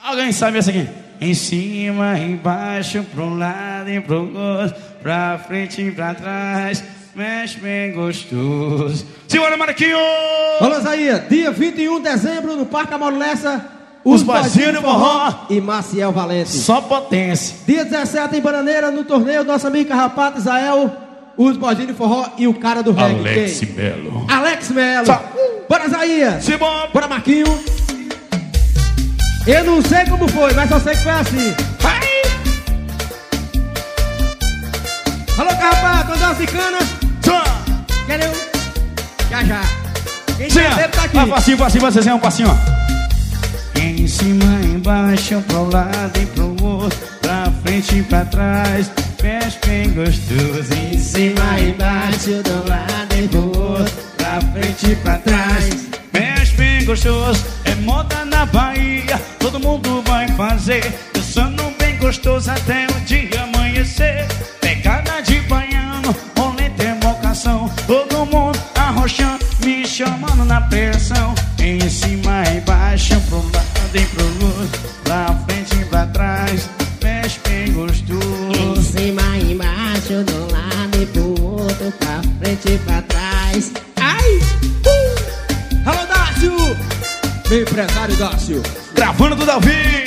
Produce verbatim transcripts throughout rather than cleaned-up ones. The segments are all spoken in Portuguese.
Alguém sabe essa aqui? Em cima, embaixo, pro lado e pro outro, pra frente e pra trás, mexe bem gostoso. Simbora, Marquinhos! Olha, Zaia, dia vinte e um de dezembro, no Parque Amor Lessa, os Boizinhos do Forró e Maciel Valente. Só potência. Dia dezessete em Bananeira, no torneio, nosso amigo Carrapato Israel, os Boizinhos do Forró e o cara do reggae. Alex Melo. Alex Melo. Só. Bora, Zaia. Simbora. Bora, Marquinho. Eu não sei como foi, mas só sei que foi assim. Vai. Alô, Carrapato, andou as canas? Só. Quereu? Já, já. Quem Sim. quer tá aqui. Vai, passinho, passinho, vai ser um passinho, ó. Em cima, embaixo, pro lado e pro outro, pra frente e pra trás, mexe bem gostoso. Em cima, embaixo, do lado e pro outro, pra frente e pra trás, mexe bem gostoso. É moda na Bahia, todo mundo vai fazer, dançando bem gostoso até o dia amanhecer. Pegada de baiano, rolê tem vocação, todo mundo arrochando, me chamando na pressão. Em cima, embaixo, pro lado e pro outro, pra frente e pra trás, mexe bem gostoso. Em cima, embaixo, do lado e pro outro, pra frente e pra trás. Ai! Uh! Alô, Dácio! Meu empresário Dácio. Gravando do Davi.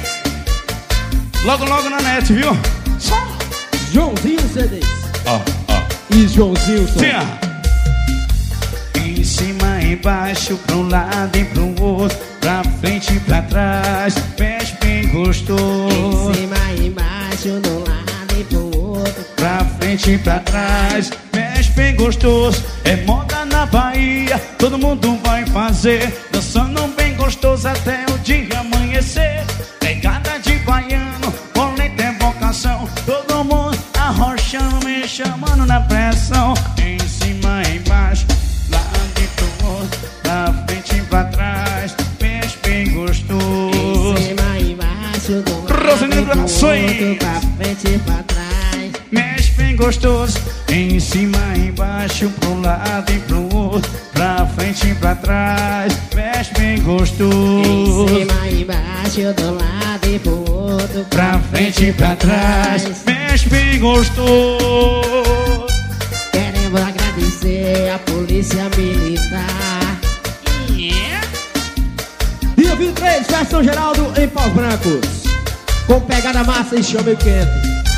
Logo, logo na net, viu? Só. Joãozinho C Ds. Ó, ó. E Joãozinho Som. Sim, ó. Em cima, embaixo, pro lado e pro outro, pra frente e pra trás, mexe bem gostoso. Em cima, embaixo, do lado e pro outro, Pra frente e pra trás, mexe bem gostoso. É moda na Bahia, todo mundo vai fazer, dançando bem gostoso até o dia amanhecer. Pegada de baiano, rolê tem vocação, todo mundo arrochando, me chamando na pressão. Em cima, embaixo, lado e pro outro, pra frente e pra trás, mexe bem gostoso. em cima, embaixo, do lado Rosanino e pro Produções. outro, pra frente e pra trás. Mexe bem gostoso, em cima, embaixo, pro lado e pro outro, pra frente e pra trás, mexe bem Em gostoso. cima, embaixo, do lado e pro outro, Pra frente e pra trás, mexe bem gostoso. Queremos agradecer a Polícia Militar. Yeah. Dia vinte e três, Festa São Geraldo em Paus Brancos. Com pegada massa e chame quente.